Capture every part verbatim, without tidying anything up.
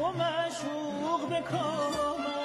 و معشوق به کام.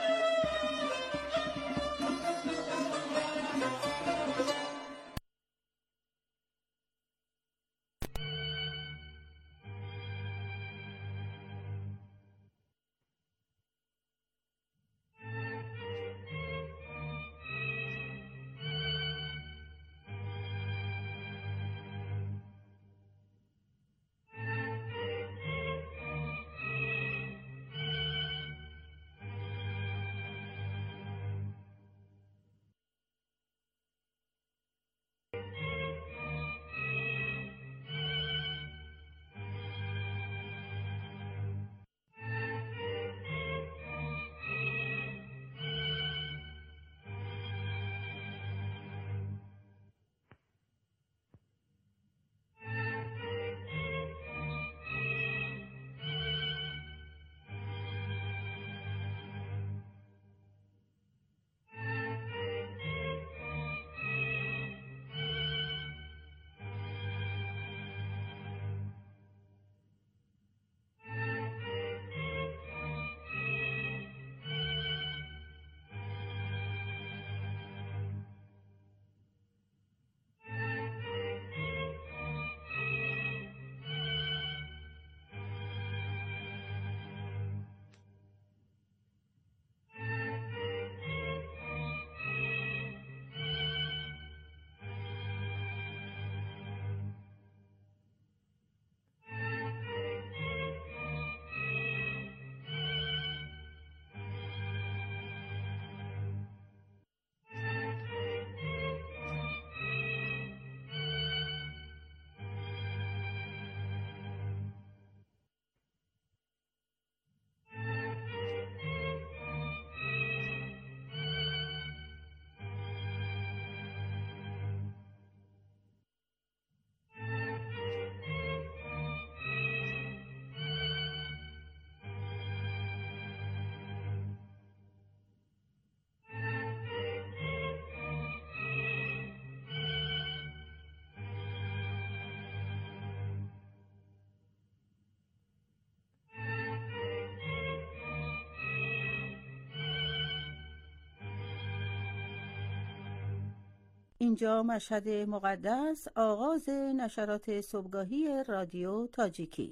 اینجا مشهد مقدس، آغاز نشرات صبحگاهی رادیو تاجیکی.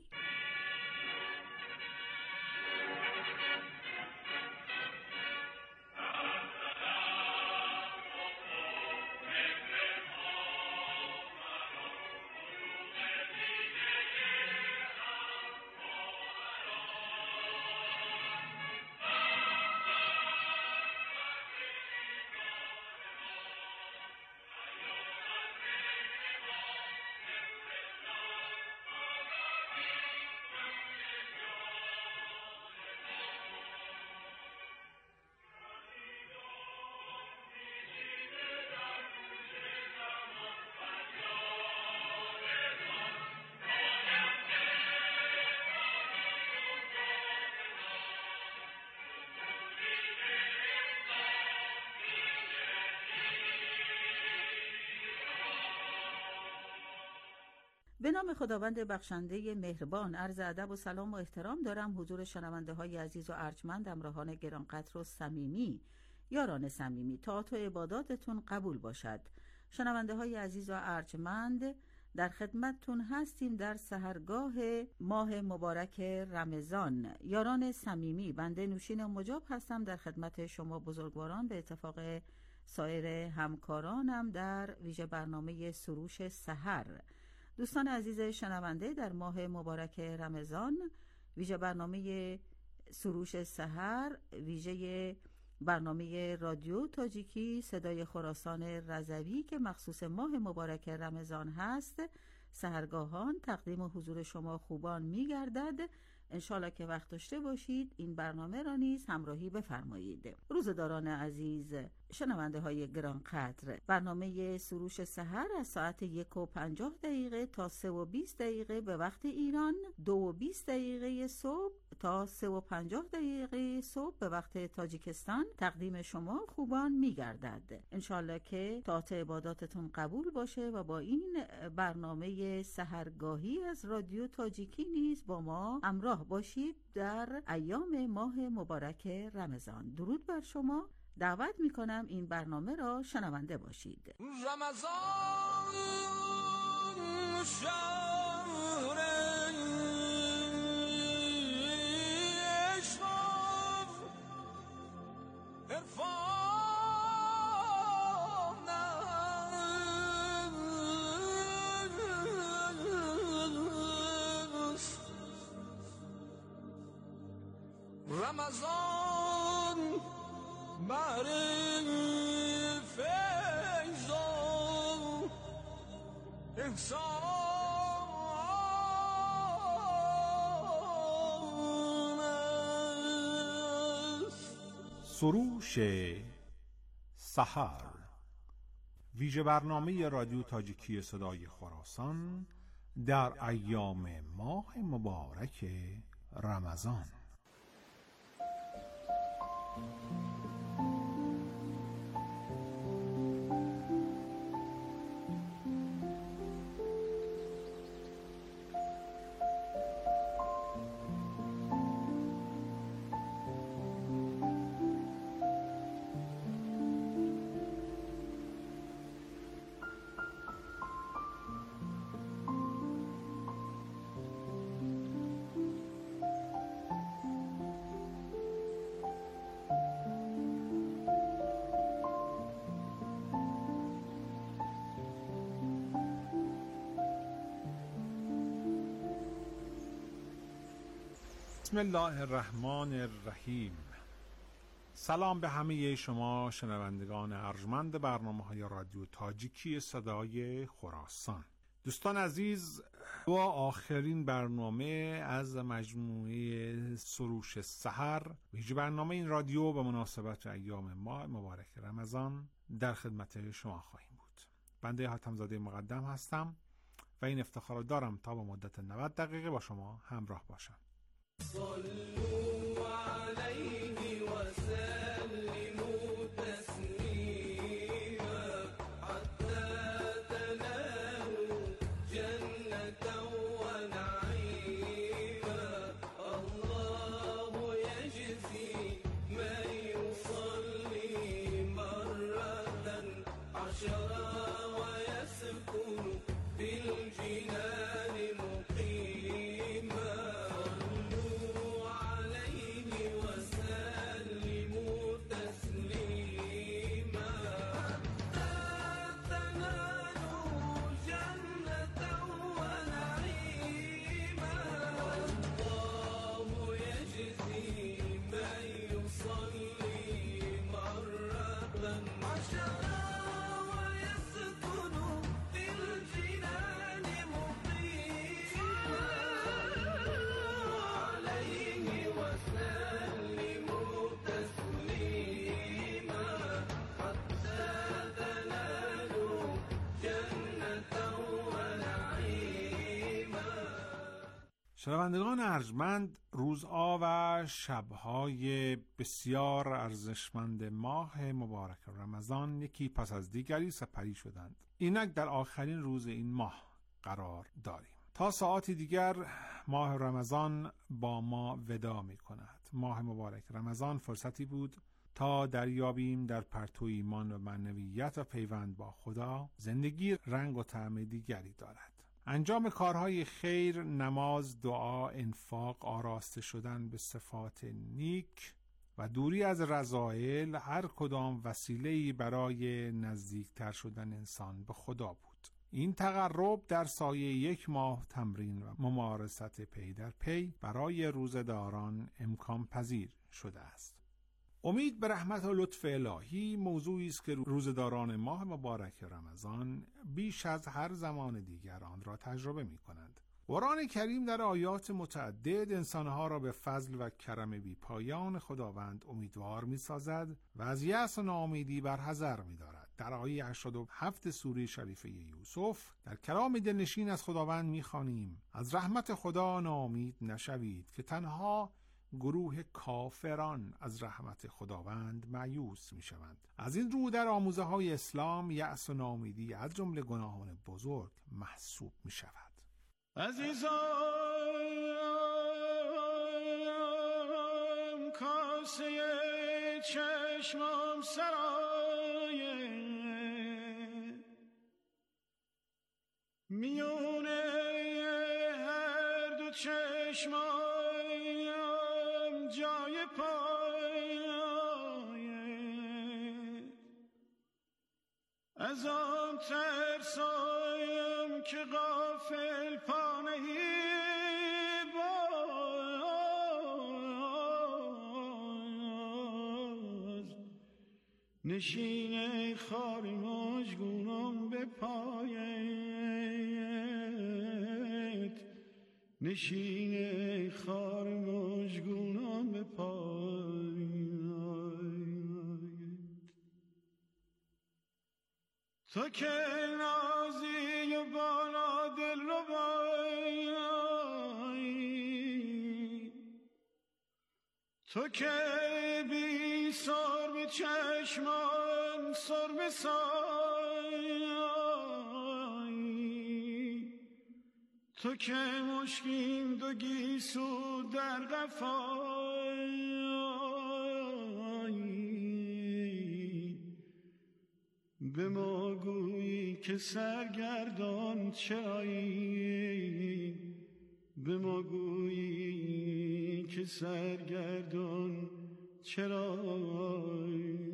به نام خداوند بخشنده مهربان، عرض ادب و سلام و احترام دارم حضور شنونده های عزیز و ارجمند، همراهان گرانقدر و صمیمی، یاران صمیمی. طاعت و عباداتتون قبول باشد. شنونده های عزیز و ارجمند، در خدمتتون هستیم در سحرگاه ماه مبارک رمضان. یاران صمیمی، بنده نوشین مجاب هستم در خدمت شما بزرگواران، به اتفاق سایر همکارانم در ویژه برنامه سروش سحر. دوستان عزیز شنونده، در ماه مبارک رمضان ویژه برنامه سروش سحر، ویژه برنامه رادیو تاجیکی صدای خراسان رضوی که مخصوص ماه مبارک رمضان هست، سحرگاهان تقدیم حضور شما خوبان می‌گردد. انشالله که وقت داشته باشید این برنامه را نیز همراهی بفرمایید. روزداران عزیز، شنونده های گرانقدر، برنامه سروش سحر از ساعت یک و پنجاه دقیقه تا سه و بیست دقیقه به وقت ایران، دو و بیست دقیقه صبح تا سه و پنجاه دقیقه صبح به وقت تاجیکستان تقدیم شما خوبان می‌گردد. انشالله که طاعت عباداتتون قبول باشه و با این برنامه سحرگاهی از رادیو تاجیکی نیز با ما همراه باشید در ایام ماه مبارک رمضان. درود بر شما. دعوت میکنم این برنامه را شنونده باشید. رمضان شهر عشق و عرفان است. رمضان برای فیض و احسان است. سروش سحر، ویژه برنامه رادیو تاجیکی صدای خراسان در ایام ماه مبارک رمضان. بسم الله الرحمن الرحیم. سلام به همه شما شنوندگان ارجمند برنامه‌های رادیو تاجیکی صدای خراسان. دوستان عزیز، با آخرین برنامه از مجموعه سروش سحر، ویژه برنامه این رادیو به مناسبت ایام ماه مبارک رمضان در خدمت شما خواهیم بود. بنده حاتم‌زاده مقدم هستم و این افتخار دارم تا با مدت نود دقیقه با شما همراه باشم. صلوا عليه وسلموا تسليما حتى تنالوا جنة ونعيما. الله يجزي من يصلي مرة عشرا ويسكن في الجنان مقيما. شنوندگان ارجمند، روزها و شبهای بسیار ارزشمند ماه مبارک رمضان یکی پس از دیگری سپری شدند. اینک در آخرین روز این ماه قرار داریم. تا ساعتی دیگر ماه رمضان با ما وداع می کند. ماه مبارک رمضان فرصتی بود تا دریابیم در پرتو ایمان و معنویت و پیوند با خدا زندگی رنگ و طعم دیگری دارد. انجام کارهای خیر، نماز، دعا، انفاق، آراسته شدن به صفات نیک و دوری از رذائل، هر کدام وسیله‌ای برای نزدیکتر شدن انسان به خدا بود. این تقرب در سایه یک ماه تمرین و ممارست پی در پی برای روزه‌داران امکان پذیر شده است. امید به رحمت و لطف الهی موضوعی است که روزه‌داران ماه مبارک رمضان بیش از هر زمان دیگر آن را تجربه می‌کنند. قرآن کریم در آیات متعدد انسانها را به فضل و کرم بی پایان خداوند امیدوار می‌سازد و از یأس و ناامیدی برحذر می‌دارد. در آیه هشتاد و هفت سوره شریفه یوسف در کلام دلنشین از خداوند می‌خوانیم: از رحمت خدا ناامید نشوید که تنها گروه کافران از رحمت خداوند مایوس می شوند. از این رو در آموزه های اسلام یأس و ناامیدی از جمله گناهان بزرگ محسوب می شود. عزیزان کاسه چشمم سرایه میونه هر دو چشمم جای پایه از آن ترسایم که غافل پانهی نشینه خاری مجگونم به پایت نشینه خاری مجگونم به پایت تو که نازی و بالا دل رو بایی تو که بی سر به چشمان سر به سایی تو که مشکین دو گیسو در قفایی به ما گویی که سرگردان چرایی به ما گویی که سرگردان چرایی.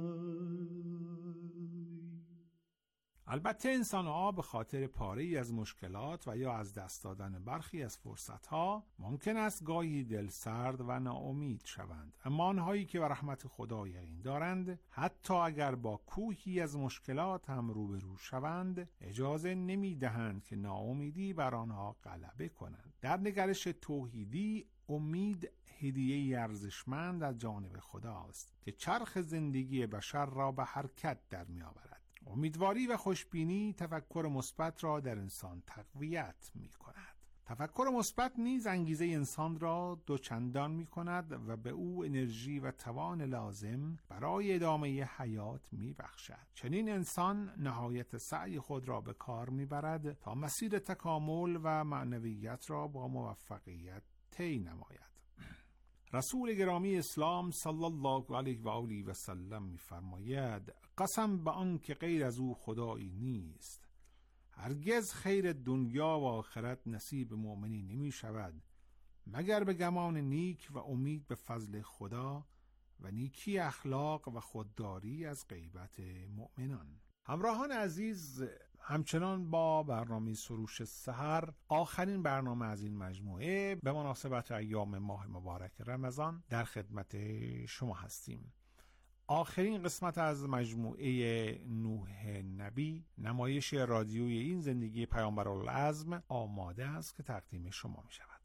البته انسان‌ها به خاطر پاره‌ای از مشکلات و یا از دست دادن برخی از فرصت‌ها ممکن است گاهی دلسرد و ناامید شوند، اما آنهایی که به رحمت خدا یقین دارند حتی اگر با کوهی از مشکلات هم روبرو شوند اجازه نمی‌دهند که ناامیدی بر آنها غلبه کند. در نگرش توحیدی امید هدیه‌ای ارزشمند از جانب خداست که چرخ زندگی بشر را به حرکت در می‌آورد. امیدواری و خوشبینی تفکر مثبت را در انسان تقویت می کند. تفکر مثبت نیز انگیزه انسان را دوچندان می کند و به او انرژی و توان لازم برای ادامه حیات می بخشد. چنین انسان نهایت سعی خود را به کار می برد تا مسیر تکامل و معنویت را با موفقیت طی نماید. رسول گرامی اسلام صلی الله علیه و آله و سلم می‌فرماید قسم به آن که غیر از او خدایی نیست، هرگز خیر دنیا و آخرت نصیب مؤمنی نمی شود مگر به گمان نیک و امید به فضل خدا و نیکی اخلاق و خودداری از غیبت مؤمنان. همراهان عزیز، همچنان با برنامه سروش سحر، آخرین برنامه از این مجموعه به مناسبت ایام ماه مبارک رمضان در خدمت شما هستیم. آخرین قسمت از مجموعه نوح نبی، نمایش رادیویی این زندگی پیامبرالعظم آماده است که تقدیم شما می شود.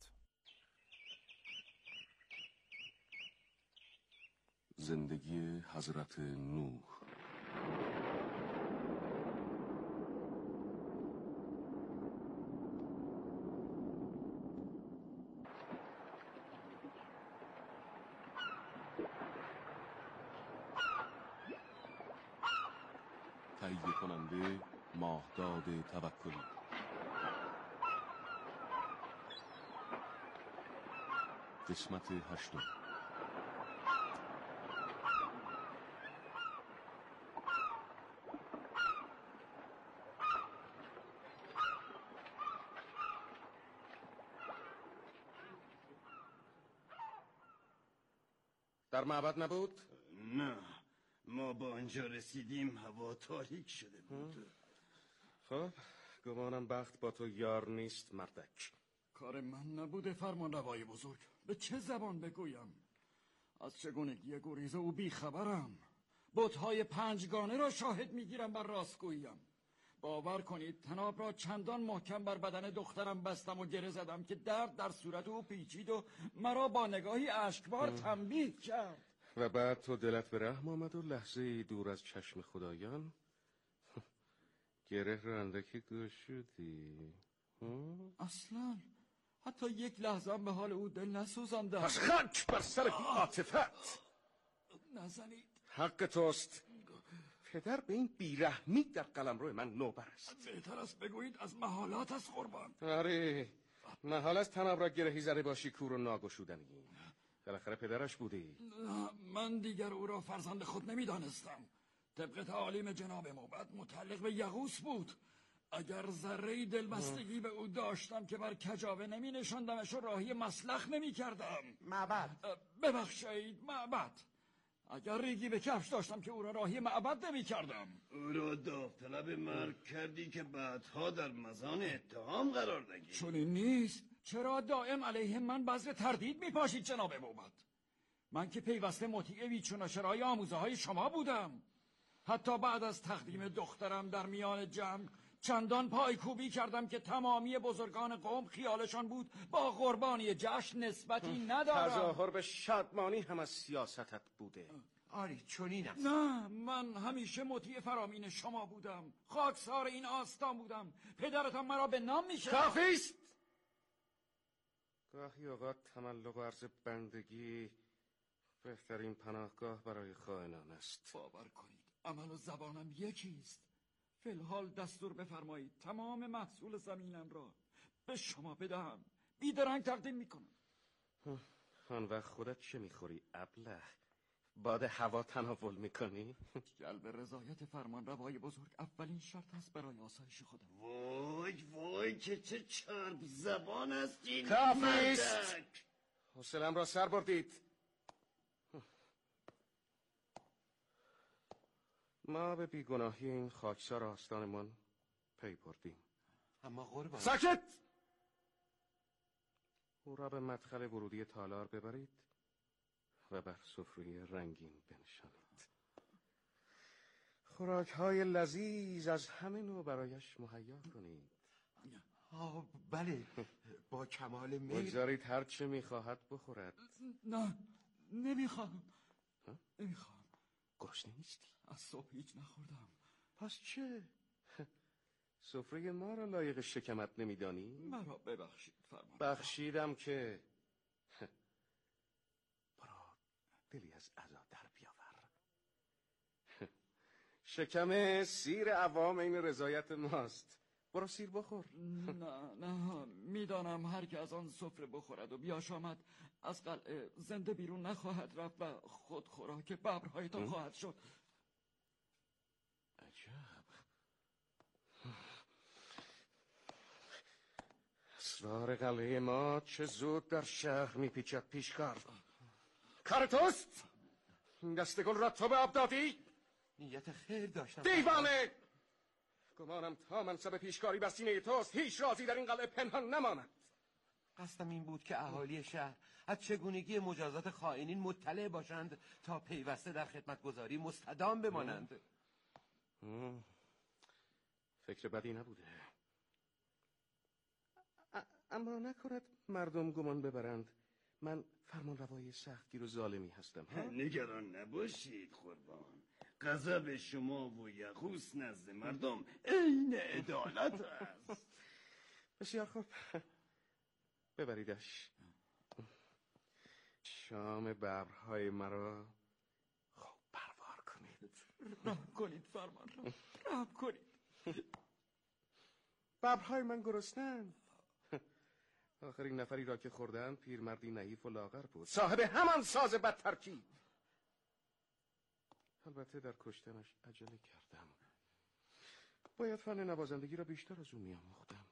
زندگی حضرت نوح. تهیه کننده ماهداد توکلی. قسمت هشتم. در معبد نبود؟ نه، ما با آنجا رسیدیم هوا تاریک شده بود. خب گمانم بخت با تو یار نیست مردک. کار من نبوده فرمانروای بزرگ. به چه زبان بگویم؟ از چگونگی گریز او بیخبرم. بت‌های پنجگانه را شاهد میگیرم بر راستگوییم. باور کنید تناب را چندان محکم بر بدن دخترم بستم و گره زدم که درد در صورت او پیچید و مرا با نگاهی اشکبار تنبیه کرد. و بعد تو دلت به رحم آمد و لحظه دور از چشم خدایان گره را اندکی گوش شدی. اصلا حتی یک لحظه هم به حال او دل نسوزاندم. پس خاک بر سر بی عاطفت. نزنید. حق توست. پدر به این بیرحمی در قلمرو من نوبر است. بهتر است بگویید از محالات است قربان. آره، محال است تناب را گرهی زده باشی کور و ناگشودنی. بالاخره پدرش بودی. من دیگر او را فرزند خود نمیدانستم. طبق تعالیم جناب موبد متعلق به یغوس بود. اگر ذره‌ای دلبستگی به او داشتم که بر کجاوه نمی نشاندمش و راهی مسلخ نمی کردم. معبد. ببخشید معبد. اگر ریگی به کفش داشتم که او را راهی معبد نمی کردم. او را داوطلب مرگ کردی که بعدها در مزان اتهام قرار دهی. چون این نیست. چرا دائم علیه من بذر تردید می پاشید جناب موبد؟ من که پیوسته مطیع ویچوناشرای آموزه های شما بودم. حتی بعد از تقدیم دخترم در میان جمع چندان پایکوبی کردم که تمامی بزرگان قوم خیالشان بود با قربانی جشن نسبتی ندارم. تظاهر به شادمانی هم از سیاستت بوده. آری چنین است. نه، من همیشه مطیع فرامین شما بودم. خاکسار این آستان بودم. پدرتان مرا به نام میشه. کافیست. گاهی اوقات تملق و عرض بندگی بهترین پناهگاه برای خائنان است. باور کنید عمل و زبانم یکیست. فی الحال دستور بفرمایید تمام محصول زمینم را به شما بدهم. بیدرنگ تقدیم میکنم. آن وقت خودت چه میخوری ابله؟ باد هوا تناول میکنی؟ جلب رضایت فرمان روای بزرگ اولین شرط است برای آسایش خودم. وای وای که چه چرب زبان است این کافیست. مردک. حوصله‌ام را سر بردید. ما به بیگناهی این خاکسار آستانمان پی بردیم. اما قربان. ساکت! او را به مدخل ورودی تالار ببرید و بر سفره رنگین بنشانید. خوراک‌های لذیذ از همه نوع برایش مهیا کنید. آه بله، با کمال میل. بگذارید هر چه میخواهد بخورد. نه، نمیخوام. نمیخوام. گرسنه نیستی؟ از صبح هیچ نخوردم. پس چه؟ سفره ما را لایق شکمت نمیدانی؟ مرا ببخشید فرمان. بخشیدم که برا دلی از عزا در بیاور. شکم سیر عوام این رضایت ماست. برو سیر بخور. نه نه میدانم هر که از آن سفره بخورد و بیاشامد از قلعه زنده بیرون نخواهد رفت و خود خوراک ببرهایتان خواهد شد. عجب. اسرار قلعه ما چه زود در شهر میپیچد پیشکار. کار توست؟ دست گل را تو به آب دادی؟ نیت خیر داشتم. دیوانه! گمانم تا منصب پیشکاری بر سینه توست هیچ رازی در این قلعه پنهان نماند. قصدم این بود که اهالی شهر از چگونگی مجازات خائنین مطلع باشند تا پیوسته در خدمتگزاری مستدام بمانند. مم. فکر بدی نبوده. ا- اما نکند مردم گمان ببرند من فرمان روای سختگیر و ظالمی هستم. ها؟ نگران نباشید قربان. غضب شما و یغوس نزد مردم عین عدالت است. بسیار خوب، ببریدش. شام ببرهای مرا خوب پروار کنید. رحم کنید فرمان را. رحم کنید. ببرهای من گرسنند. آخرین نفری را که خوردم پیرمردی نحیف و لاغر بود، صاحب همان ساز بدترکیب. البته در کشتنش عجله کردم. باید فن نوازندگی را بیشتر از او می‌آموختم.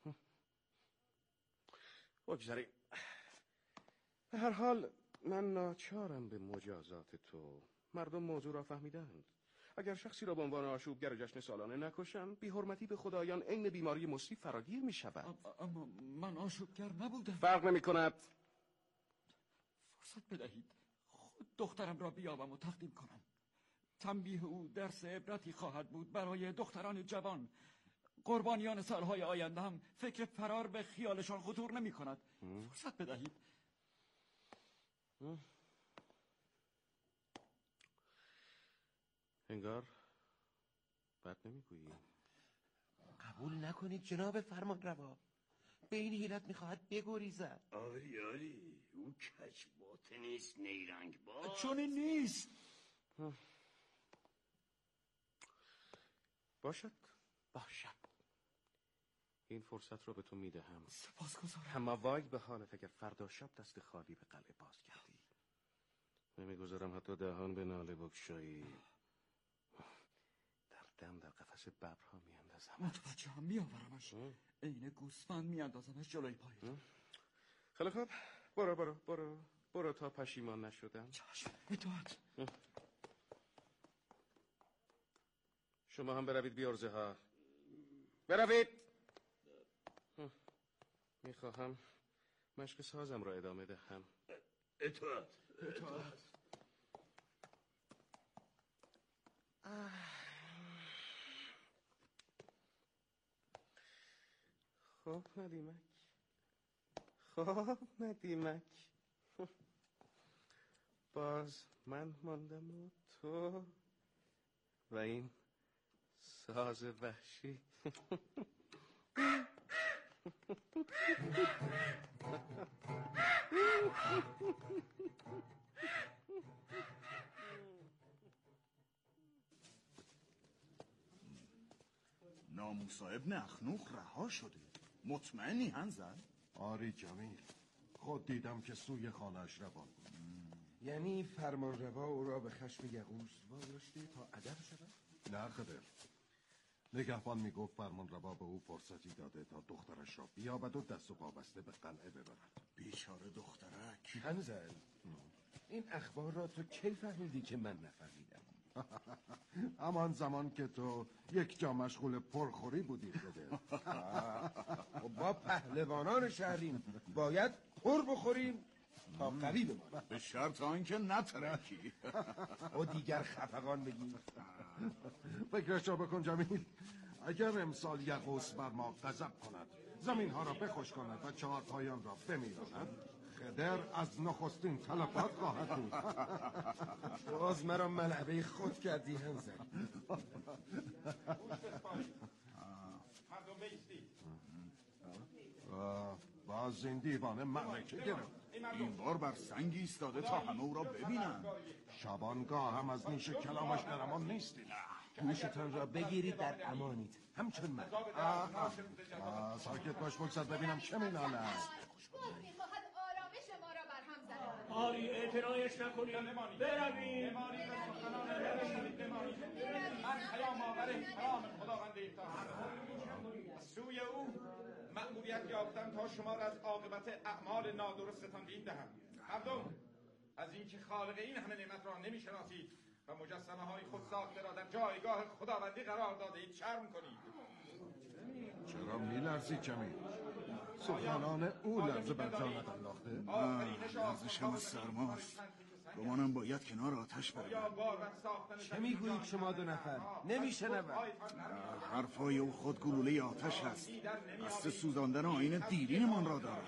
بگذاریم. به هر حال من ناچارم به مجازات تو. مردم موضوع را فهمیدند. اگر شخصی را به عنوان آشوبگر جشن سالانه نکشم، بی حرمتی به خدایان عین بیماری مصری فراگیر می شود. اما من آشوبگر نبودم. فرق نمی کند. فرصت بدهید خود دخترم را بیابم و تقدیم کنم. تنبیه او درس عبرتی خواهد بود برای دختران جوان. قربانیان سالهای آینده هم فکر فرار به خیالشان خطور نمی کند. فرصت بدهید. انگار بد نمیگویی. قبول نکنید جناب فرمان روا. به این حیلت میخواهد بگریزد. آری آری، او کج باطن نیست، نیرنگ باز. چون این نیست. باشد باشد، این فرصت رو به تو میدهم. سپاسگزارم. اما وای به حالت اگر فردا شب دست خالی به قلعه باز کردی. نمیگذارم حتی دهان به ناله بگشایی. در دم در قفس ببرها میاندازم. متوجه هم میآورمش. عین گوسفند میاندازمش جلوی پای. خیلی خوب، برو برو برو برو تا پشیمان نشدم. چشم، اطاعت. شما هم بروید بیارزه ها. بروید. میخواهم مشق سازم را ادامه دهم. اطاعت اطاعت. خب ندیمک، خب ندیمک، باز من ماندم و تو و این ساز وحشی. ناموسا ابن اخنوخ رها شده. مطمئنی هنزل؟ آری جمیل، خود دیدم که سوی خانه‌اش روان بود. یعنی فرمانروا او را به خشم یغوس واداشته تا ادب شود؟ نه خدر، نگهبان میگفت فرمانروا به او فرصتی داده تا دخترش را بیابد و دست و پا بسته به قلعه ببرد. بیچاره دخترک. هنزل، این اخبار را تو کی فهمیدی که من نفهمیدم؟ همان زمان که تو یک جا مشغول پرخوری بودی خدر. با پهلوانان شهریم باید پر بخوریم تا قوی بمانیم. به شرط آنکه نترکی. و دیگر خفقان بگیر. فکرش را بکن جمیل. اگر امسال یغوس بر ما غضب کند، زمین ها را بخوش کند و چهار پایان را بمیراند، خدر از نخستین تلفات خواهد بود. باز مرا ملعبه خود کردی هنزل. باز این دیوانه معرکه گرفت. این بار بر سنگی ایستاده تا همه او را ببینن. شبانگاه هم از نیش کلامش در امان نیستی. گوشتان را بگیرید در امانید، همچون من. ساکت باش بگذار ببینم چه میناله است. میخواهد آرامش ما را بر هم زند. آری اعتنایش نکنید، بروید. من پیام آور احترام خداوند از سوی او مأموریت یافتم تا شما را از عاقبت اعمال نادرستان دین دهم. مردم، از اینکه خالق این همه نعمت را نمیشناسید و مجسمه های خود ساخته را در جایگاه خداوندی قرار داده اید شرم کنید. چرا میلرزی جمیل؟ سخنان او لرزه بر جانت انداخته؟ لرزشم از سرماست. گمانم باید کنار آتش بروم. چه میگویید شما دو نفر؟ نمیشنوم. حرفای او خود گلوله آتش است. قصد سوزاندن آیین دیرین من را دارد.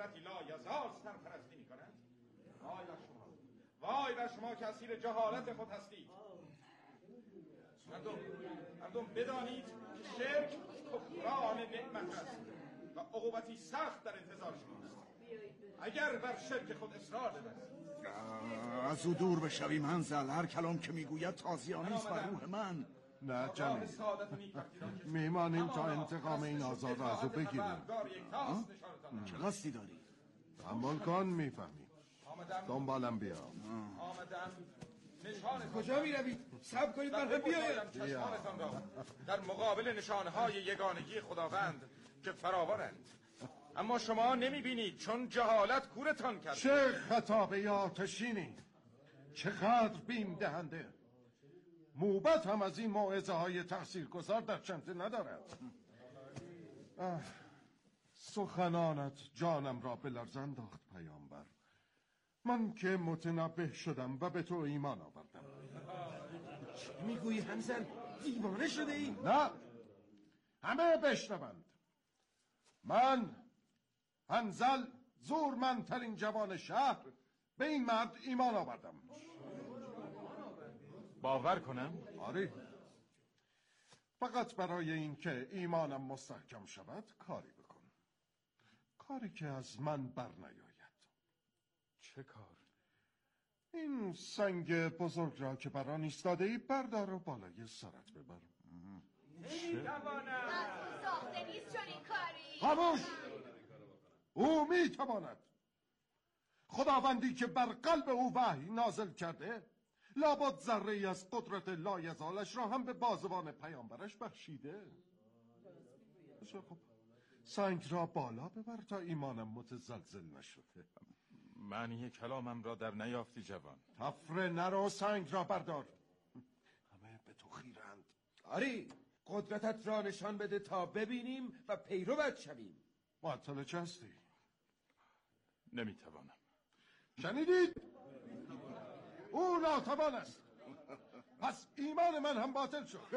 وای بر شما که اسیر جهالت خود هستید. مردم مردم بدانید که شرک کفران نعمت است و عقوبتی سخت در انتظار شماست اگر بر شرک خود اصرار بورزید. از او دور بشویم هنزل. هر کلام که میگوید تازیانه است بر روح من. نه جمیل، میمانیم تا انتقام این آزار را از او بگیریم. چه قصدی داری؟ تحمل کن میفهمی. دنبالم بیا. آمدم نشان کجا می روید؟ صبر کنید من هم بیایم. چشمانتان را در مقابل نشانهای یگانگی خداوند که فراوانند، اما شما نمی بینید چون جهالت کورتان کرد. چه خطابه آتشینی، چقدر بیم دهنده. موبت هم از این موعظه های تاثیرگذار در چنته ندارد. سخنانت جانم را به لرز انداخت پیامبر. من که متنبه شدم و به تو ایمان آوردم. چه میگویی هنزل؟ دیوانه شده ای؟ نه، همه بشنوند. من هنزل زورمندترین جوان شهر به این مرد ایمان آوردم. باور کنم؟ آری، فقط برای این که ایمانم مستحکم شود کاری بکن. کاری که از من بر نیاید. چه کار؟ این سنگ بزرگ را که بران ایستاده ای بردار و بالای سرت ببر. نمیتوانم. از اون ساخته نیست چون این کاری. خاموش! او میتواند. خداوندی که بر قلب او وحی نازل کرده لابد ذره ای از قدرت لایزالش را هم به بازوان پیامبرش بخشیده. بسیار خوب، سنگ را بالا ببر تا ایمانم متزلزل نشده. معنی کلامم را در نیافتی جوان. تفره نرو، سنگ را بردار. همه به تو خیرند. آری، قدرتت را نشان بده تا ببینیم و پیروت شویم. معطل چه هستی؟ نمیتوانم. شنیدید؟ او ناتوان است. پس ایمان من هم باطل شد.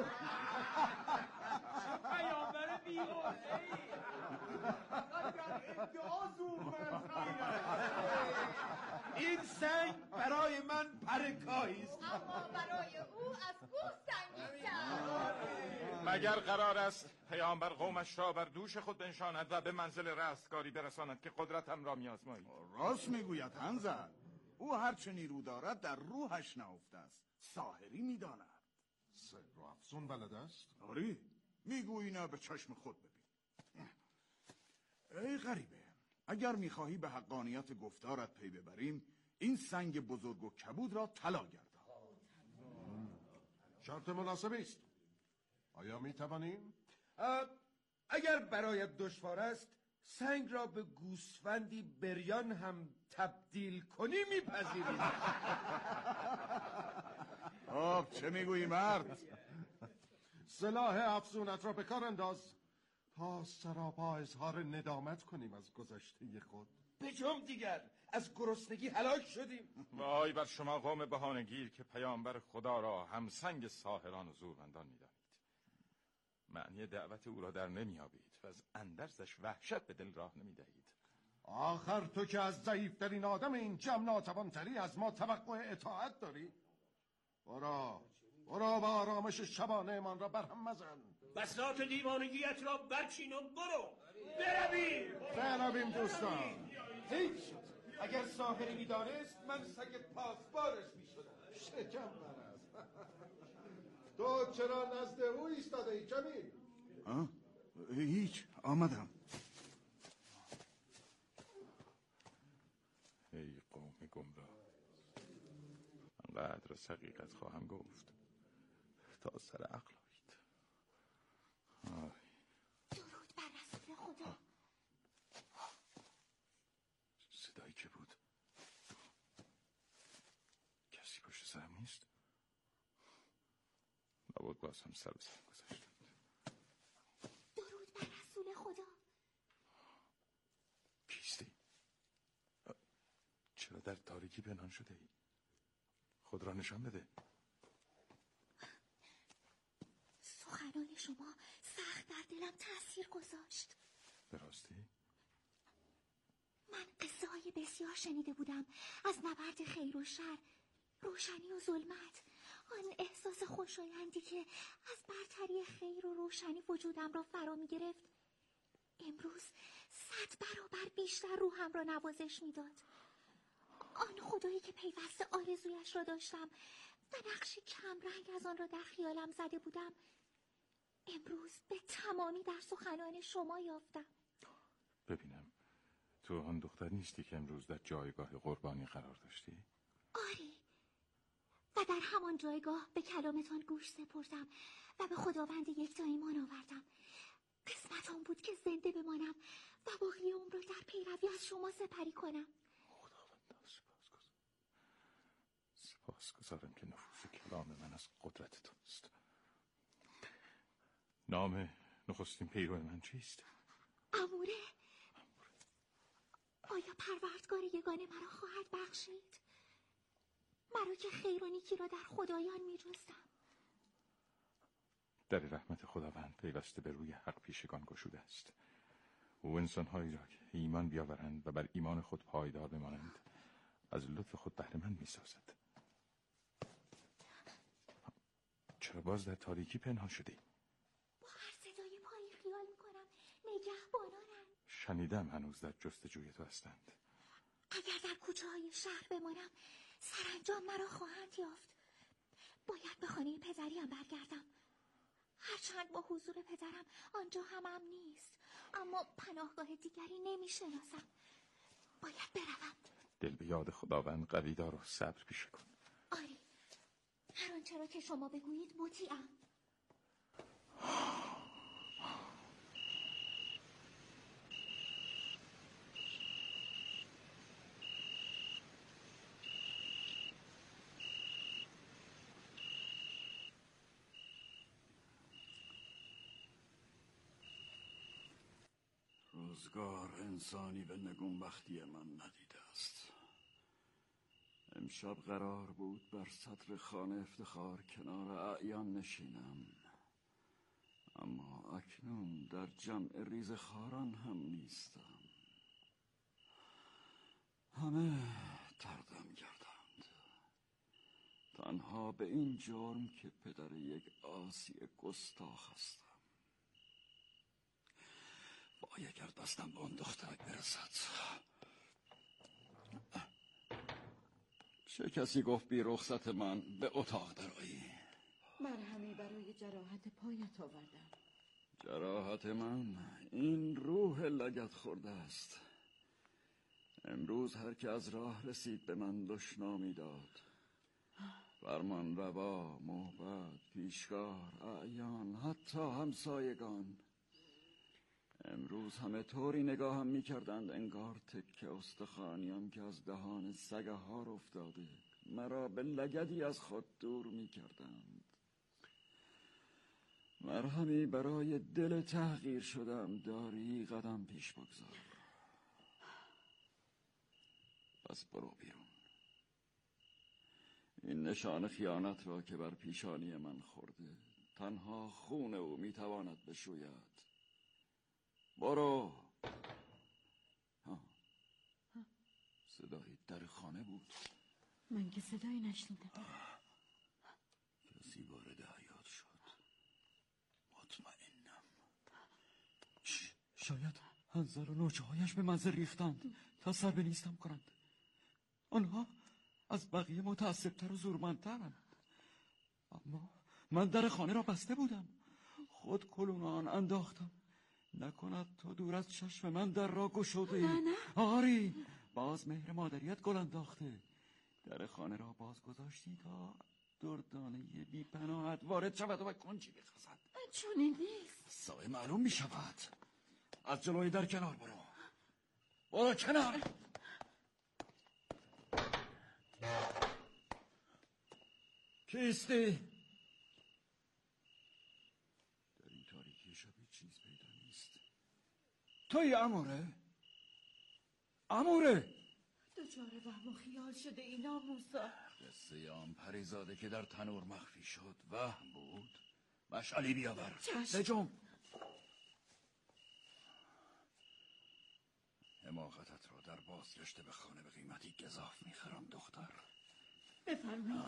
پیامبر بی‌حوصله‌ای. ادعا این سنگ برای من پرکاهی است. اما برای او از کوه سنگین‌تر. مگر قرار است پیامبر قومش را بر دوش خود بنشاند و به منزل رستگاری برساند که قدرتم را میازمایید؟ راست میگوید حنظل. او هرچه نیرو دارد در روحش نهفته است. ساحری میداند. سحر و افسون بلد است؟ آری، میگویی نه، به چشم خود ببین. ای غریبه، اگر میخواهی به حقانیت گفتارت پی ببریم، این سنگ بزرگ و کبود را طلا گردان. شرط مناسبی است. آیا میتوانیم؟ اگر برایت دشوار است سنگ را به گوسفندی بریان هم تبدیل کنی میپذیریم. آب چه میگویی مرد؟ سلاح افسونت را به کار انداز تا سراپا اظهار ندامت کنیم از گذشته خود. بجم دیگر، از گرسنگی هلاک شدیم. وای بر شما قوم بهانه‌گیر که پیامبر خدا را همسنگ ساحران و زورمندان میدانید. معنی دعوت او را در نمیابید و از اندرزش وحشت به دل راه نمیدهید. آخر تو که از ضعیفترین آدم این جمع ناتوانتری از ما توقع اطاعت داری؟ برا برا با آرامش شبانه من را برهم مزن. بساط دیوانگیت را برچین و برو. برویم برویم دوستان. هیچ، اگر ساحری میدانست من سگ پاسبارش میشدم. شکم برست. تو چرا نزد او ایستاده ای جمیل؟ آه؟ هیچ، آمدم. ای قوم گمراه، انقدر حقیقت خواهم گفت تا سر عقل آیید. درود بر رسول خدا. صدایی که بود؟ کسی پشت سرم نیست؟ لابد باز هم سر به سرم گذاشتند. درود بر رسول خدا. کیستی؟ چرا در تاریکی پنهان شده ای؟ خود را نشان بده. سخنان شما سخت در دلم تأثیر گذاشت. به راستی؟ من قصه های بسیار شنیده بودم از نبرد خیر و شر، روشنی و ظلمت، آن احساس خوشایندی که از برتری خیر و روشنی وجودم را فرا می گرفت. امروز صد برابر بیشتر روحم را نوازش می داد. آن خدایی که پیوسته آرزویش را داشتم و نقش کمرنگ از آن را در خیالم زده بودم، امروز به تمامی در سخنان شما یافتم. ببینم، تو آن دختر نیستی که امروز در جایگاه قربانی قرار داشتی؟ آری، و در همان جایگاه به کلامتان گوش سپردم و به خداوند یکتا ایمان آوردم. قسمتم بود که زنده بمانم و باقی عمر را در پیروی از شما سپری کنم. خداوند، سپاسگزارم. سپاسگزارم که نفوذ کلام من از قدرت توست. نام نخستین پیرو من چیست؟ اموره. آیا پروردگار یگانه مرا خواهد بخشید؟ مرا که خیر و نیکی را در خدایان می جستم. در رحمت خداوند پیوسته به روی حق پیشگان گشوده است. او انسانهایی را که ایمان بیاورند و بر ایمان خود پایدار بمانند از لطف خود بهره مند می سازد. چرا باز در تاریکی پنهان شدی؟ با هر صدای پایی خیال می کنم نگهبانانم. شنیدم هنوز در جستجوی تو هستند. اگر در کوچه های شهر بمانم سرانجام مرا خواهند یافت. باید به خانه پدریم برگردم. هرچند با حضور پدرم آنجا هم امن نیست، اما پناهگاه دیگری نمیشناسم. باید بروم. دل به یاد خداوند قوی دار و صبر پیشه کن. آری، هر آنچه را که شما بگویید مطیعم. روزگار انسانی به نگونبختی من ندیده است. امشب قرار بود بر سطر خانه افتخار کنار اعیان نشینم، اما اکنون در جمع ریز خاران هم نیستم. همه طردم کردند، تنها به این جرم که پدر یک عاصی گستاخ هستم. وای اگر دستم به آن دخترک برسد. چه کسی گفت بی رخصت من به اتاق درآیی؟ مرهمی برای جراحت پایت آوردم. جراحت من این روح لگد خورده است. امروز هر که از راه رسید به من دشنامی داد. فرمان روا، موبد، پیشکار، اعیان، حتی همسایگان. امروز همه طوری نگاهم می کردند انگار تکه استخوانیم که از دهان سگه ها افتاده مرا به لگدی از خود دور می کردند. مرهمی برای دل تحقیر شدم داری قدم پیش بگذار. پس برو بیرون. این نشان خیانت را که بر پیشانی من خورده تنها خون او می تواند بشوید. برو. ها. صدای در خانه بود. من که صدایی نشنیدم. کسی وارد حیاط شد. مطمئنم. ش... شاید حنظل و نوچه هایش به منزل ریختند تا سر به نیستم کنند. آنها از بقیه متعصبتر و زورمندترند. اما من در خانه را بسته بودم. خود کلون آن انداختم. نکند تو دور از چشم من در را گشوده. نه نه. آری باز مهر مادریت گل انداخته. در خانه را باز گذاشتی تا دردانه بی پناهت وارد شود و به کنجی بخزد. چونی نیست. سایه معلوم می شود. از جلوی در کنار برو. برو کنار. کیستی؟ در این تاریکی شب چیز پیدا نیست. توی اموره؟ اموره؟ دچار وهم و خیال شده ای ناموسا. قصه آن پریزاده که در تنور مخفی شد وهم بود. مشعلی بیاور. چشم. نجم. حماقتت را در بازگشت به خانه به قیمتی گزاف میخرم دختر. بفرمایید.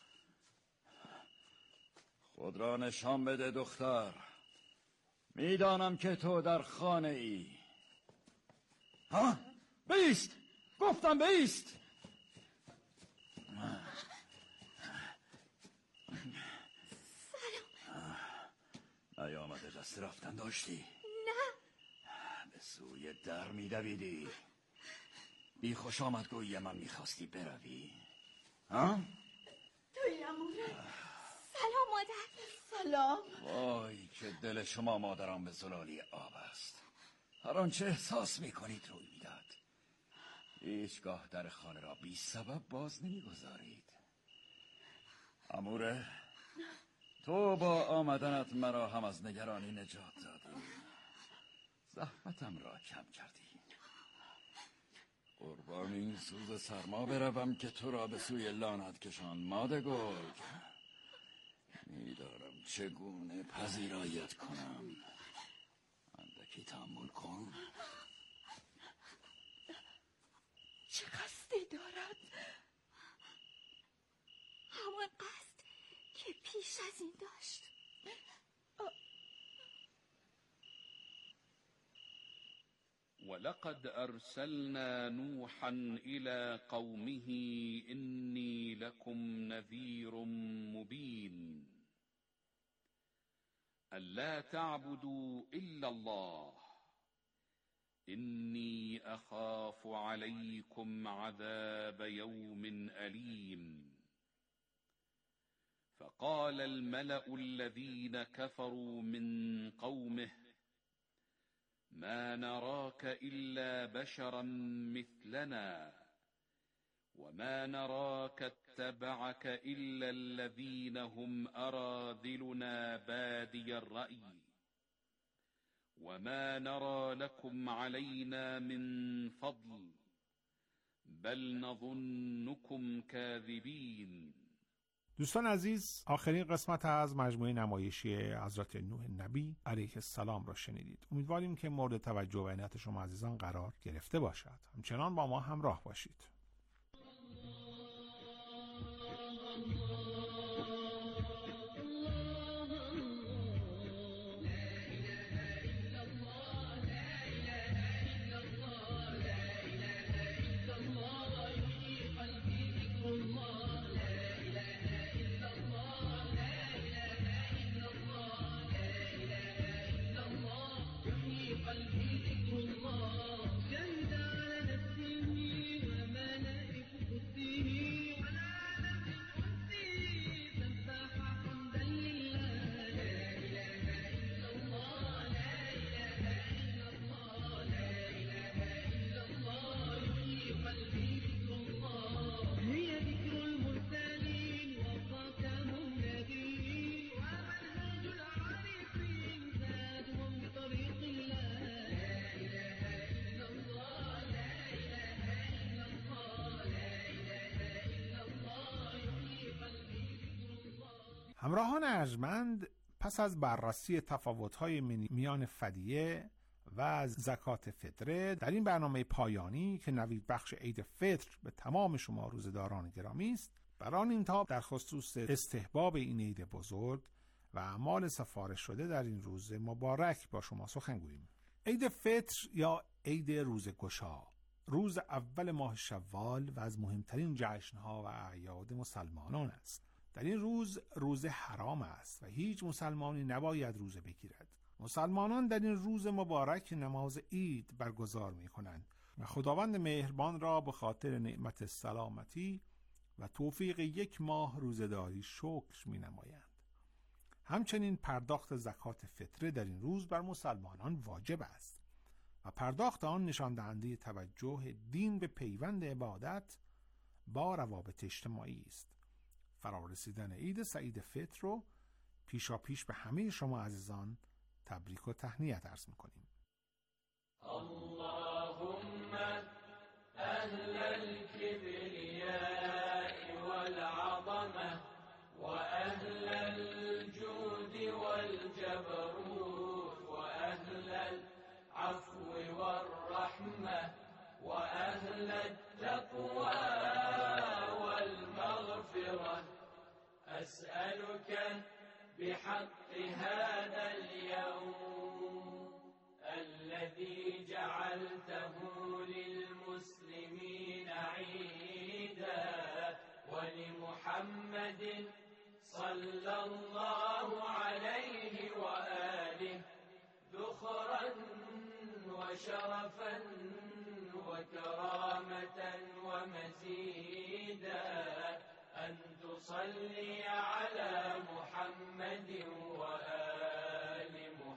خود را نشان بده دختر. میدانم که تو در خانه ای. ها؟ بیست. گفتم بیست. نیامده دست رفتن داشتی؟ نه. به سوی در میدویدی. بی خوش آمد گویی من میخواستی بروی. ها؟ توی اموره. سلام مادر. سلام. وای که دل شما مادران به زلالی آب است. هر آنچه احساس میکنید روی میداد. هیچگاه در خانه را بی سبب باز نمیگذارید. اموره تو با آمدنت مرا هم از نگرانی نجات دادی. زحمتم را کم کردی. قربان این سوز سرما بروم که تو را به سوی لانت کشان ماده گرگ. میدارم چگونه پذیرایت کنم. اندکی تحمل کن. چه قصدی دارد؟ همان قصد که پیش از این داشت. ولقد أرسلنا نوحا إلى قومه إني لكم نذير مبين ألا تعبدوا إلا الله إني أخاف عليكم عذاب يوم أليم فقال الملأ الذين كفروا من قومه ما نراك إلا بشرا مثلنا وما نراك اتبعك إلا الذين هم أراذلنا بادي الرأي وما نرى لكم علينا من فضل بل نظنكم كاذبين. دوستان عزیز، آخرین قسمت از مجموعه نمایشی حضرت نوح نبی علیه السلام را شنیدید. امیدواریم که مورد توجه و عنایت شما عزیزان قرار گرفته باشد. همچنان با ما همراه باشید. همراهان ارجمند، پس از بررسی تفاوت‌های میان فدیه و زکات فطره در این برنامه پایانی که نوید بخش عید فطر به تمام شما روزداران گرامی است، برای این تاب در خصوص استحباب این عید بزرگ و اعمال سفارش شده در این روز مبارک با شما سخن گوییم. عید فطر یا عید روزگشا، روز اول ماه شوال و از مهمترین جشن‌ها و اعیاد مسلمانان است. در این روز روزه حرام است و هیچ مسلمانی نباید روزه بگیرد. مسلمانان در این روز مبارک نماز عید برگزار می کنند و خداوند مهربان را به خاطر نعمت سلامتی و توفیق یک ماه روزه‌داری شکر می نمایند. همچنین پرداخت زکات فطره در این روز بر مسلمانان واجب است و پرداخت آن نشان دهنده توجه دین به پیوند عبادت با روابط اجتماعی است. فرارسیدن عید سعید فطر رو پیشا پیش به همه شما عزیزان تبریک و تهنیت عرض می‌کنیم. اللهم اهل الكبرياء والعظمه واهل الجود والجبروت واهل العفو والرحمه واهل التقوى والمغفرة أسألك بحق هذا اليوم الذي جعلته للمسلمين عيدا ولمحمد صلى الله عليه وآله ذخرا وشرفا وكرامة ومزيدا أن تصلي على محمد وآل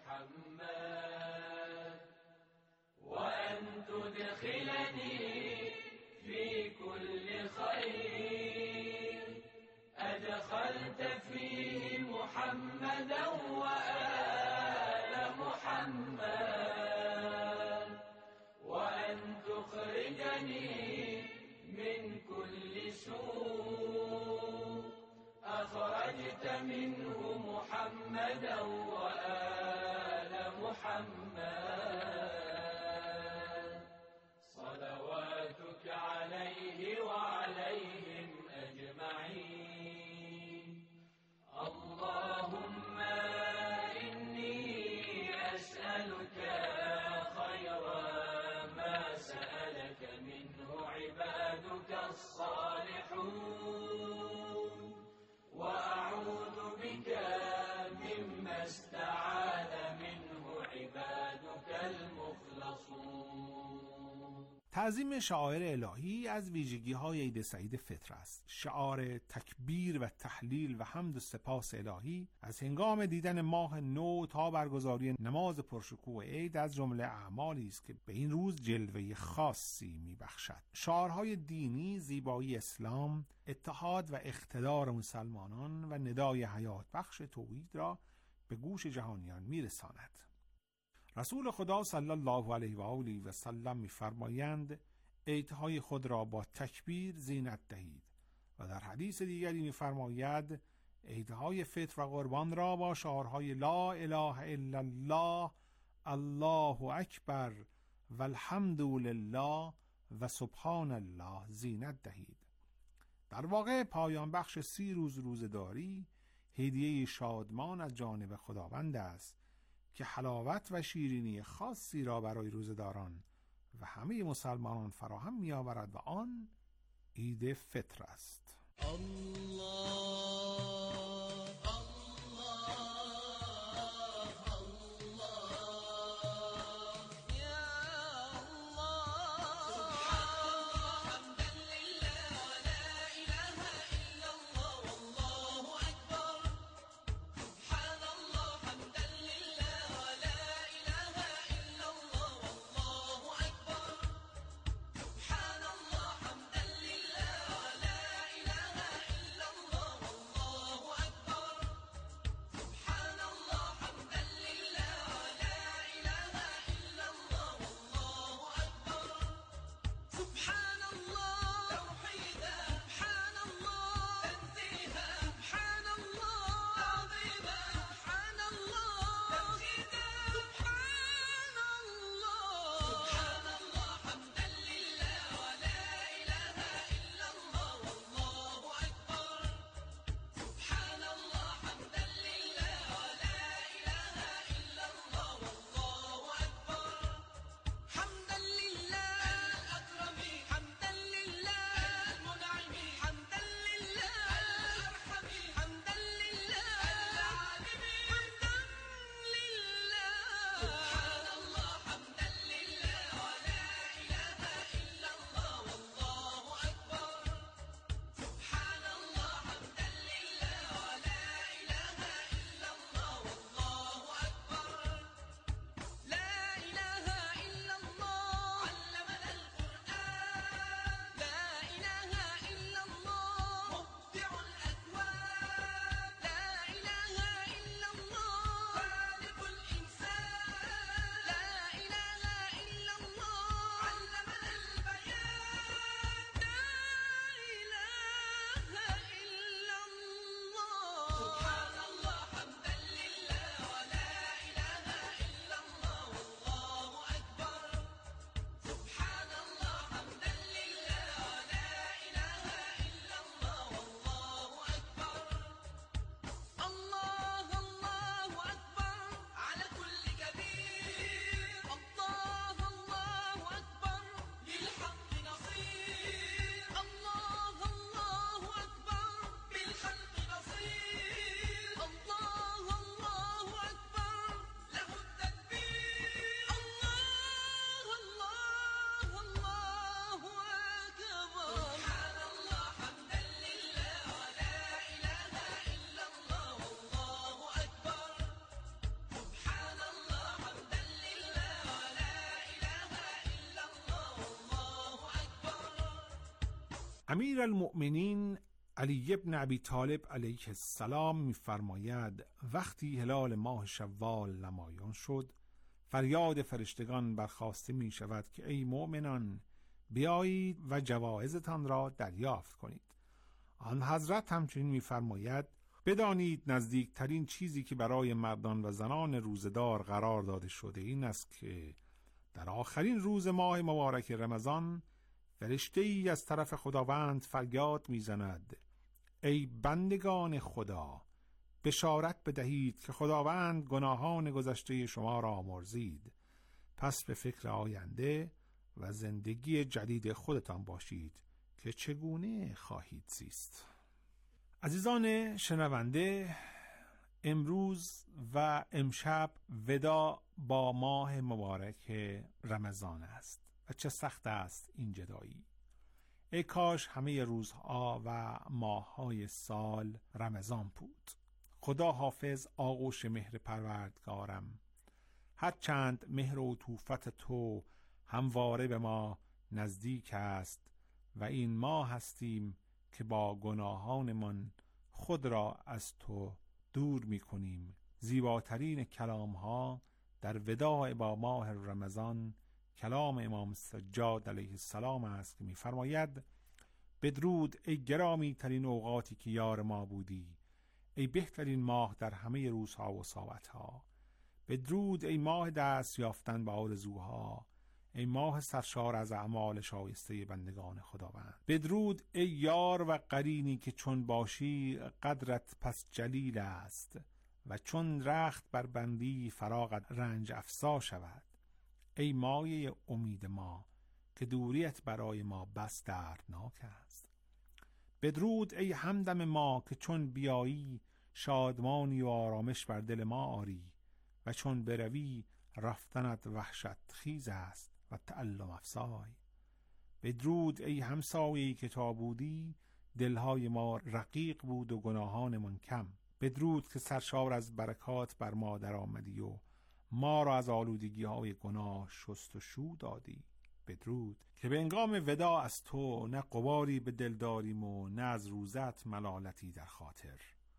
محمد وأن تدخلني في كل خير أدخلت فيه محمدا وآل محمد وأن تخرجني من كل سوء أخرجت منه محمدا وآل محمد صلواتك عليه وعليهم أجمعين. اللهم إني أسألك خير الصالحون وأعوذ بك مما استعاذ منه عبادك المخلصون. تعظیم شعائر الهی از ویژگی‌های عید سعید فطر است. شعار تکبیر و تحلیل و حمد و سپاس الهی از هنگام دیدن ماه نو تا برگزاری نماز پرشکوه عید از جمله اعمالی است که به این روز جلوه خاصی می‌بخشد. شعارهای دینی زیبایی اسلام، اتحاد و اقتدار مسلمانان و ندای حیات بخش توحید را به گوش جهانیان می‌رساند. رسول خدا صلی الله علیه و آله و سلم می‌فرمایند عیدهای خود را با تکبیر زینت دهید و در حدیث دیگری می‌فرماید عیدهای فطر و قربان را با شعارهای لا اله الا الله، الله اکبر و الحمد لله و سبحان الله زینت دهید. در واقع پایان بخش سی روز روزداری هدیه شادمان از جانب خداوند است که حلاوت و شیرینی خاصی را برای روزداران و همه مسلمانان فراهم می آورد و آن عید فطر است. الله امیر المؤمنین علی ابن ابی طالب علیه السلام می‌فرماید وقتی هلال ماه شوال نمایان شد فریاد فرشتگان برخاسته می شود که ای مؤمنان بیایید و جوایزتان را دریافت کنید. آن حضرت همچنین می‌فرماید بدانید نزدیکترین چیزی که برای مردان و زنان روزدار قرار داده شده این است که در آخرین روز ماه مبارک رمضان فرشته‌ای از طرف خداوند فریاد می‌زند ای بندگان خدا بشارت بدهید که خداوند گناهان گذشته شما را آمرزید، پس به فکر آینده و زندگی جدید خودتان باشید که چگونه خواهید زیست. عزیزان شنونده، امروز و امشب ودا با ماه مبارک رمضان است و چه سخت است این جدایی. ای کاش همه روزها و ماههای سال رمضان بود. خدا حافظ آغوش مهر پروردگارم، هرچند مهر و عطوفت تو همواره به ما نزدیک است و این ما هستیم که با گناهانمان خود را از تو دور می کنیم. زیباترین کلام ها در وداع با ماه رمضان کلام امام سجاد علیه السلام است که می فرماید: بدرود ای گرامی ترین اوقاتی که یار ما بودی، ای بهترین ماه در همه روزها و ساعتها. بدرود ای ماه دست یافتن به آرزوها، ای ماه سرشار از اعمال شایسته بندگان خداوند. بدرود ای یار و قرینی که چون باشی قدرت پس جلیل است و چون رخت بر بندی فراغت رنج افزا شود. ای مایه امید ما که دوریت برای ما بس دردناک است. بدرود ای همدم ما که چون بیایی شادمانی و آرامش بر دل ما آری و چون بروی رفتنت وحشت خیز است و تعلم افزای. بدرود ای همسایه‌ای که تا بودی دلهای ما رقیق بود و گناهانمان کم. بدرود که سرشار از برکات بر ما در آمدی و ما را از آلودگی های گناه شست و شو دادی. بدرود که به انگام ودا از تو نه غباری به دل داریم و نه از روزت ملالتی در خاطر.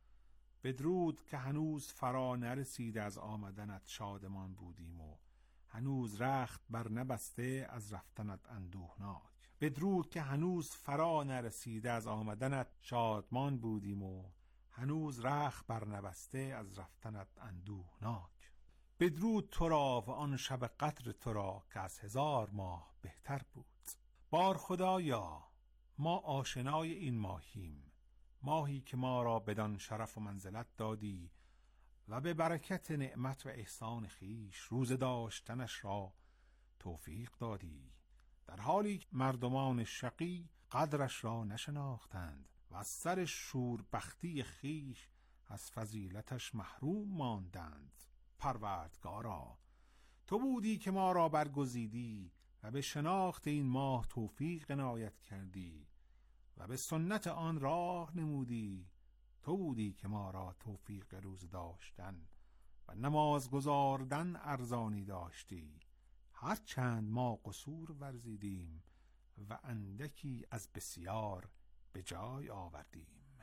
بدرود که هنوز فرا نرسیده از آمدنت شادمان بودیم و هنوز رخت بر نبسته از رفتنت اندوهناک. بدرود که هنوز فرا نرسیده از آمدنت شادمان بودیم و هنوز رخت بر نبسته از رفتنت اندوهناک. بدرود تو را و آن شب قدر تو را که از هزار ماه بهتر بود. بار خدایا ما آشنای این ماهیم، ماهی که ما را بدان شرف و منزلت دادی و به برکت نعمت و احسان خیش روز داشتنش را توفیق دادی، در حالی که مردمان شقی قدرش را نشناختند و از سر شوربختی خیش از فضیلتش محروم ماندند. پروردگارا تو بودی که ما را برگزیدی و به شناخت این ماه توفیق عنایت کردی و به سنت آن راه نمودی. تو بودی که ما را توفیق روز داشتن و نماز گزاردن ارزانی داشتی، هرچند ما قصور ورزیدیم و اندکی از بسیار به جای آوردیم.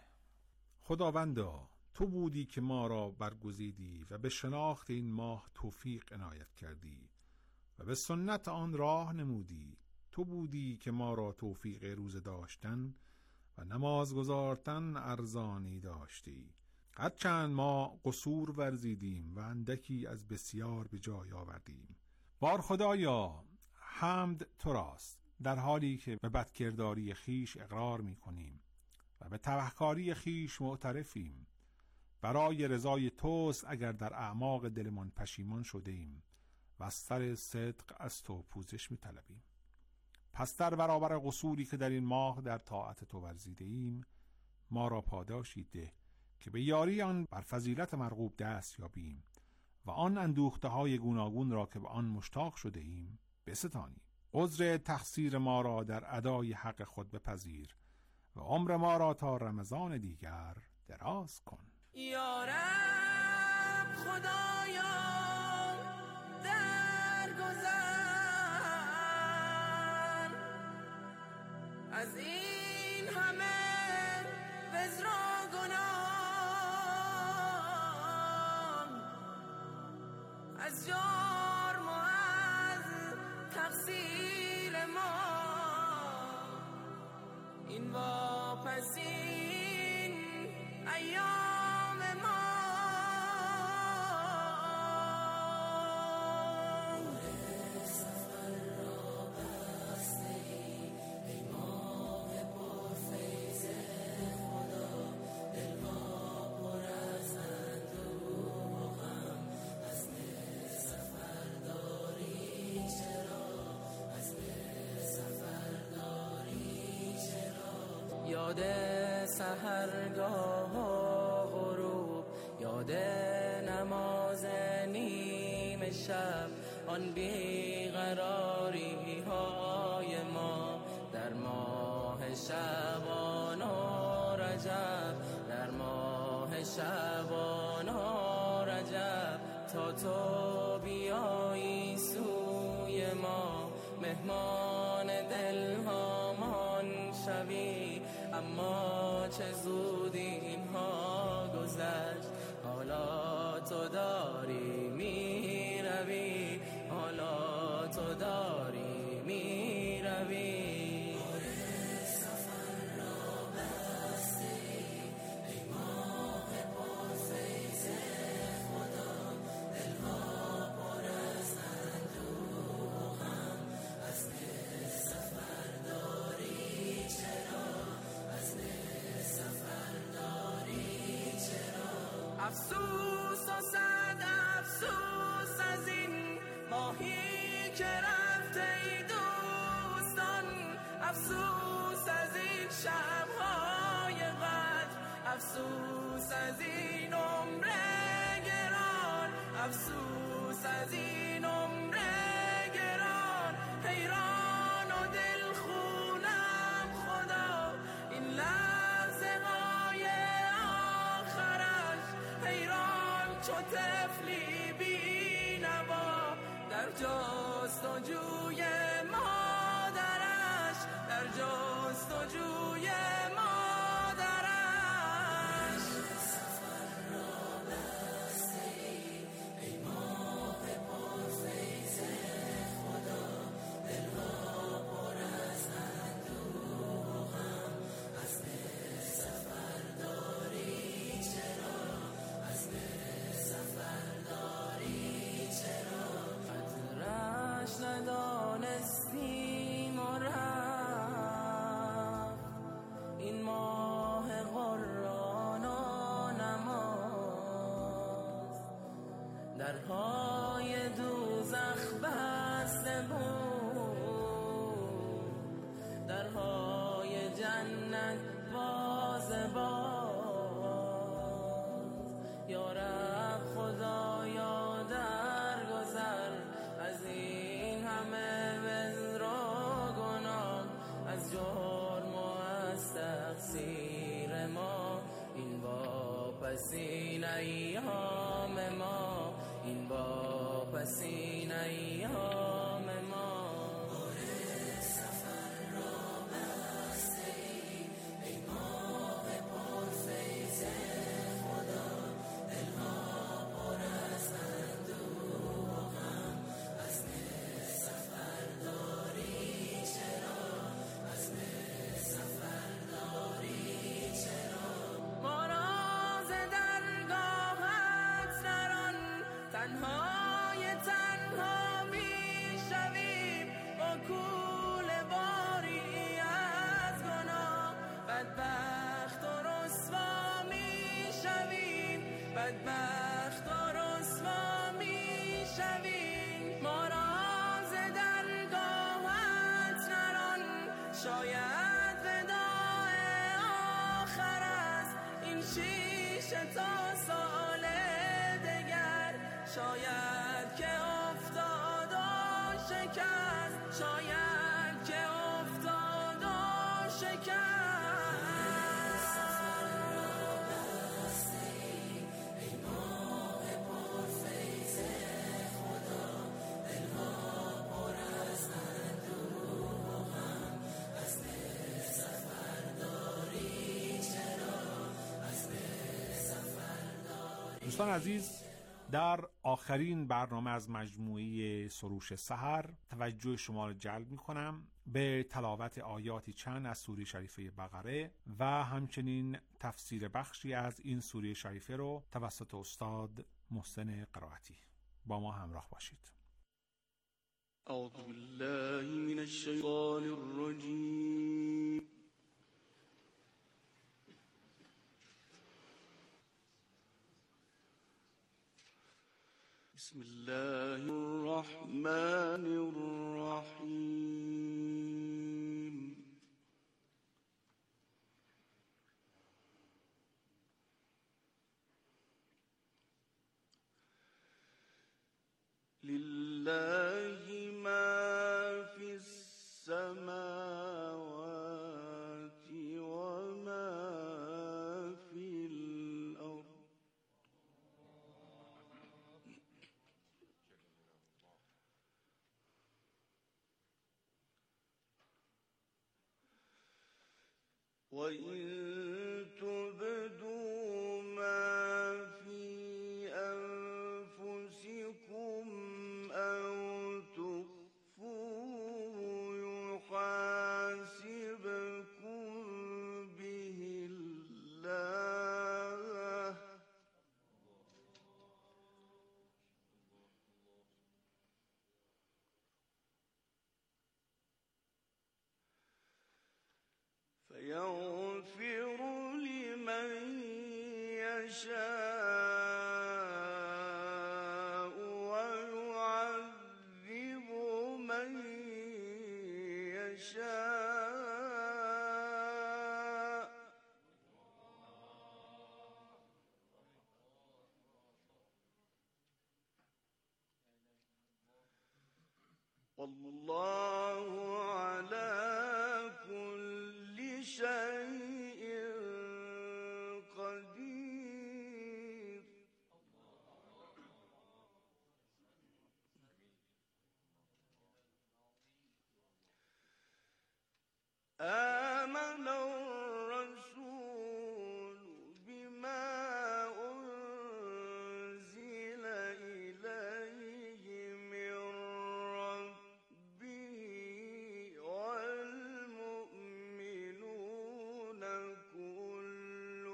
خداوندا تو بودی که ما را برگزیدی و به شناخت این ماه توفیق عنایت کردی و به سنت آن راه نمودی. تو بودی که ما را توفیق روز داشتن و نماز گزاردن ارزانی داشتی، هرچند ما قصور ورزیدیم و اندکی از بسیار به جای آوردیم. بار خدایا حمد تو راست، در حالی که به بدکرداری خیش اقرار می کنیم و به تبهکاری خیش معترفیم. برای رضای توست اگر در اعماق دلمان پشیمان شده ایم و از سر صدق از تو پوزش می طلبیم. پس در برابر قصوری که در این ماه در طاعت تو ورزیده ایم، ما را پاداشی ده که به یاری آن بر فضیلت مرغوب دست یابیم و آن اندوخته های گوناگون را که به آن مشتاق شده ایم بستانیم. عذر تقصیر ما را در ادای حق خود بپذیر و عمر ما را تا رمضان دیگر دراز کن. یا رب خدایا درگذر از این همه وزر و گناه، از جرم و از تقصیر ما، این واپسین ایام چرا یاد سحرگاه و غروب، یاد نماز نیمه شب، آن بیقراری های ما در ماه شعبان و رجب، در ماه شعبان و رجب، تا تو بیایی سوی ما مهمان دلهامان شوی. اما چه زود اینها گذشت، حالا تو داری می روی، حالا تو داری می روی. افسوس و صد افسوس از این ماهی که رفته ای دوستان، افسوس از این شب‌های قدر، افسوس از این عمر گران، افسوس از این عمر گران. حیران و دلخونم خدا این لحظه های آخرش، حیران چو طفلی بی نوا در جستجوی مادرش، در جستجوی مادرش. سفر را بسته ای ای ماه پرفیض خدا، دلها پر از اندوه و غم، عزم سفر داری چرا، عزم سفر داری چرا. قدرش ندانستیم و رفت این ماه قرآن و نماز، درهای دوزخ بسته بود، درهای جنت باز باز. یا رب خدایا درگذر از این همه وزر و گناه، از جرم و از تقصیر ما، این واپسین ایام ما، این واپسین ایام ما. سفر را بسته ای ای ماه پرفیض خدا، دلها پر از اندوه و غم، عزم سفر داری چرا، عزم سفر داری چرا. ما را ز درگاهت نران، تنهای تنها می شویم، با کوله باری از گناه، بدبخت و رسوا می شویم، بدبخت و رسوا می شویم. ما را ز درگاهت نران، شاید وداع آخر است این شیشه تا سال دگر، شاید که افتاد و شکست، شاید که افتاد و شکست. سفر را بسته ای ای ماه پرفیض خدا، دلها پر از اندوه و غم، عزم سفر داری چرا، عزم سفر داری. دوستان عزیز، در آخرین برنامه از مجموعه سروش سحر توجه شما را جلب می کنم به تلاوت آیاتی چند از سوره شریفه بقره و همچنین تفسیر بخشی از این سوره شریفه رو توسط استاد محسن قرائتی. با ما همراه باشید. اعوذ بالله من الشیطان الرجیم. بسم الله الرحمن الرحیم. لله ما في السماوات وما في الأرض وإن تبدوا ما في أنفسكم أو تخفوه يحاسبكم به الله فيغفر لمن يشاء ويعذب من يشاء والله على كل شيء قدير آمن الرسول بما أنزل إليه من ربه والمؤمنون كل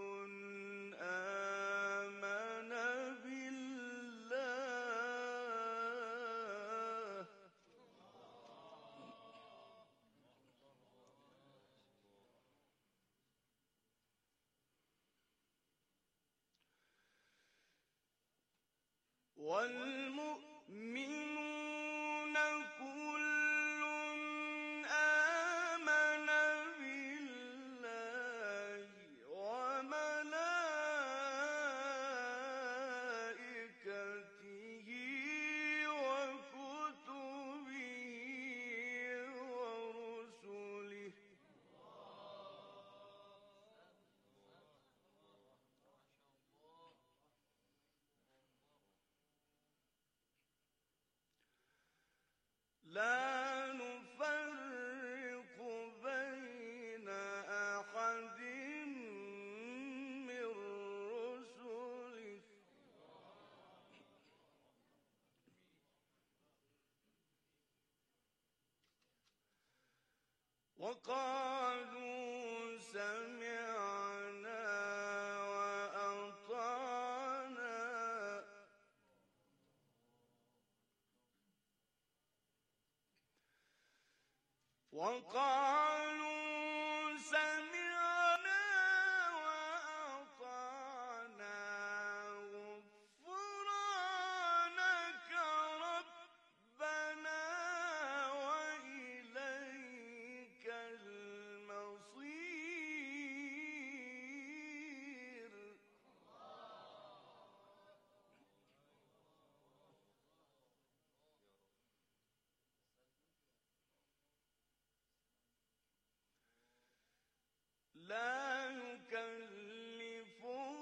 آمن بالله والمؤمنون كل آمن بالله وملائكته وكتبه ورسله لا نفرق بين أحد من رسله وقالوا سمعنا وأطعنا وقالوا سمعنا وأطعنا غفرانك ربنا وإليك المصير لا يكلف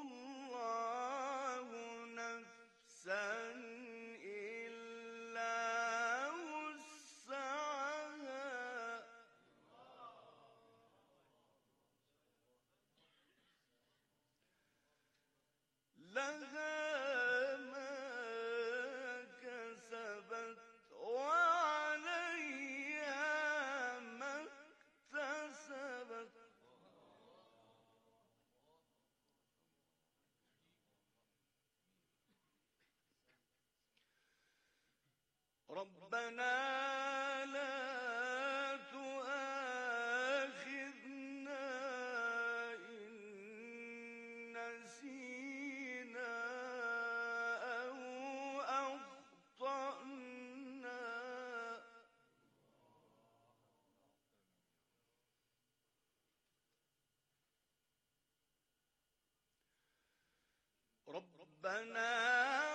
الله نفسا إلا وسعها لها ما كسبت وعليها ما اكتسبت ربنا لا تؤاخذنا إن نسينا أو أخطأنا ربنا